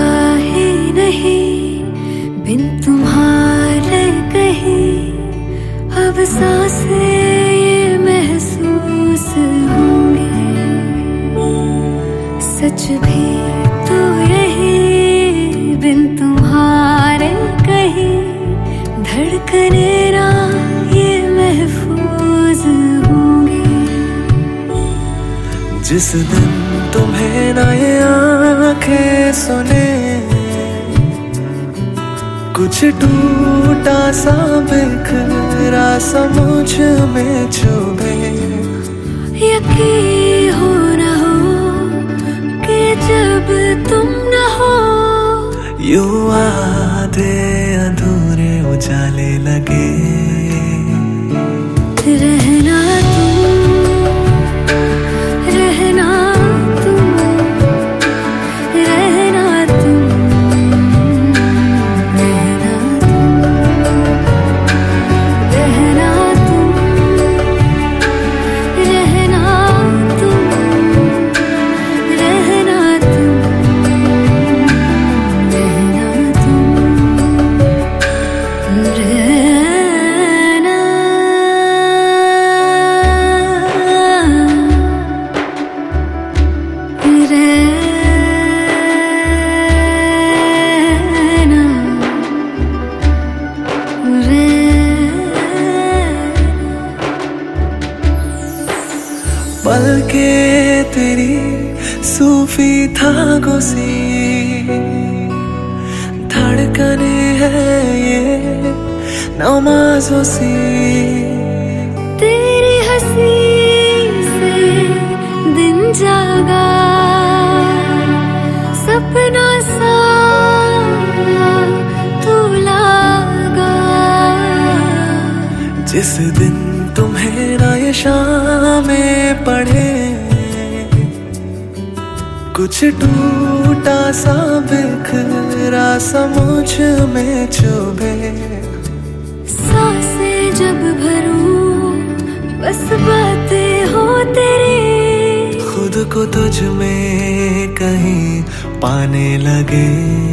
ही नहीं बिन तुम्हारे कहीं अब सांसें ये महसूस होंगी। सच भी तो यही बिन तुम्हारे कहीं धड़कने ना ये महफूज होंगी। जिस दिन तुम्हें ना ये आंखें सुने कुछ टूटा सा बिखरा सा मुझ में चुभे। यकीन हो न हो कि जब तुम न हो यूं आधे अधूरे उजाले लगे। रहना रहना तुम रहना तुम रहना तुम रहना तुम रहना तुम रहना तुम रहना पल के तेरी सूफी धागों सी धड़कने है ये नमाज़ों सी। तेरी हंसी से दिन जागा सपना सा तू लागा। जिस दिन तुम्हें ना ये शामें पढ़े कुछ टूटा सा बिखरा सा मुझ में चुभे। सांसें जब भरूं बस बातें हो तेरी खुद को तुझ में कहीं पाने लगे।